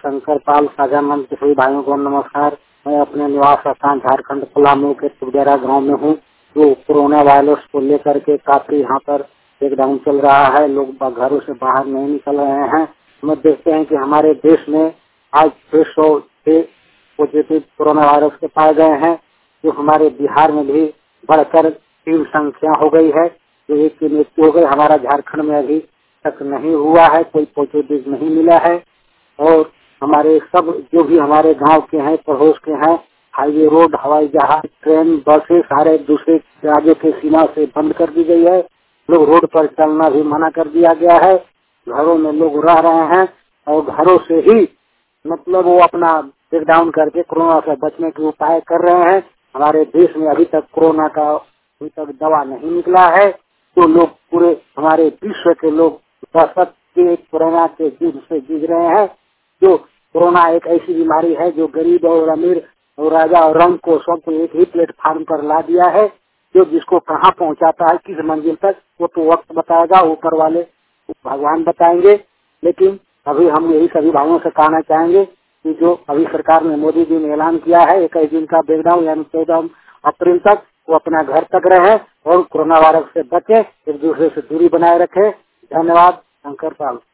शंकर पाल साझा मंच के सभी भाइयों को नमस्कार। मैं अपने निवास स्थान झारखंड पलामू के तुगडेरा गांव में हूँ। जो कोरोना वायरस को लेकर के काफी यहाँ पर लॉकडाउन चल रहा है, लोग घरों से बाहर नहीं निकल रहे हैं। हम देखते हैं कि हमारे देश में आज 606 पॉजिटिव कोरोना वायरस के पाए गए हैं, जो हमारे बिहार में भी बढ़कर 3 संख्या हो गई है, जो एक की मृत्यु हो गई। हमारा झारखंड में अभी तक नहीं हुआ है, कोई पॉजिटिव नहीं मिला है। और हमारे सब जो भी हमारे गांव के हैं, पड़ोस के हैं, हाईवे रोड, हवाई जहाज, ट्रेन, बसें सारे दूसरे राज्यों के सीमा से बंद कर दी गई है। लोग रोड पर चलना भी मना कर दिया गया है। घरों में लोग रह रहे हैं और घरों से ही मतलब वो अपना लॉकडाउन करके कोरोना से बचने के उपाय कर रहे हैं। हमारे देश में अभी तक कोरोना का अभी तक दवा नहीं निकला है। तो लोग पूरे हमारे विश्व के लोग दशक के कोरोना के युद्ध से जूझ रहे हैं। जो कोरोना एक ऐसी बीमारी है जो गरीब और अमीर और राजा और रंग को सबको एक ही प्लेटफार्म पर ला दिया है। जो जिसको कहाँ पहुँचाता है, किस मंजिल तक, वो तो वक्त बताएगा, ऊपर वाले भगवान बताएंगे। लेकिन अभी हम यही सभी भाइयों से कहना चाहेंगे कि जो अभी सरकार ने, मोदी जी ने ऐलान किया है 21 दिन का लॉकडाउन यानी 14 अप्रैल तक, वो अपना घर तक रहे और कोरोना वायरस से बचे, एक दूसरे से दूरी बनाए रखे। धन्यवाद। शंकर पाल।